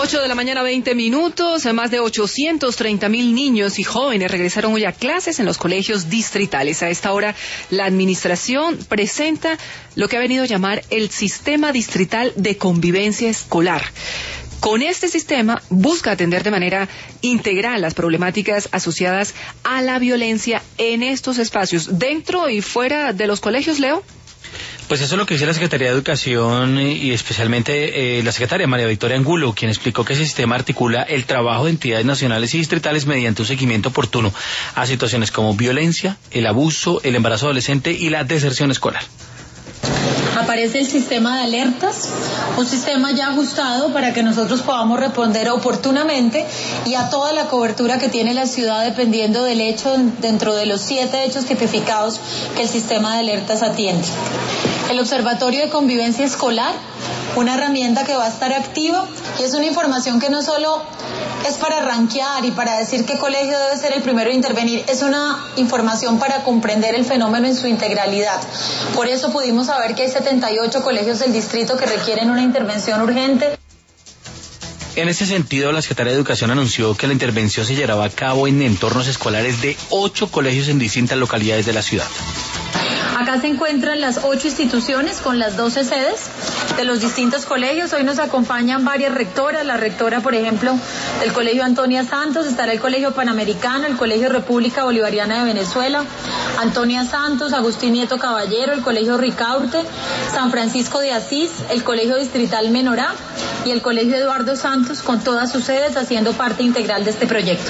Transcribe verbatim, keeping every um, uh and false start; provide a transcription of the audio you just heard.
Ocho de la mañana, veinte minutos. Más de ochocientos treinta mil niños y jóvenes regresaron hoy a clases en los colegios distritales. A esta hora, la administración presenta lo que ha venido a llamar el Sistema Distrital de Convivencia Escolar. Con este sistema busca atender de manera integral las problemáticas asociadas a la violencia en estos espacios, dentro y fuera de los colegios, Leo. Pues eso es lo que dice la Secretaría de Educación y especialmente eh, la secretaria María Victoria Angulo, quien explicó que ese sistema articula el trabajo de entidades nacionales y distritales mediante un seguimiento oportuno a situaciones como violencia, el abuso, el embarazo adolescente y la deserción escolar. Aparece el sistema de alertas, un sistema ya ajustado para que nosotros podamos responder oportunamente y a toda la cobertura que tiene la ciudad dependiendo del hecho dentro de los siete hechos tipificados que el sistema de alertas atiende. El Observatorio de Convivencia Escolar, una herramienta que va a estar activa y es una información que no solo es para rankear y para decir qué colegio debe ser el primero en intervenir, es una información para comprender el fenómeno en su integralidad. Por eso pudimos saber que hay setenta y ocho colegios del distrito que requieren una intervención urgente. En ese sentido, la Secretaría de Educación anunció que la intervención se llevará a cabo en entornos escolares de ocho colegios en distintas localidades de la ciudad. Acá se encuentran las ocho instituciones con las doce sedes de los distintos colegios. Hoy nos acompañan varias rectoras. La rectora, por ejemplo, del Colegio Antonia Santos, estará el Colegio Panamericano, el Colegio República Bolivariana de Venezuela, Antonia Santos, Agustín Nieto Caballero, el Colegio Ricaurte, San Francisco de Asís, el Colegio Distrital Menorá y el Colegio Eduardo Santos, con todas sus sedes haciendo parte integral de este proyecto.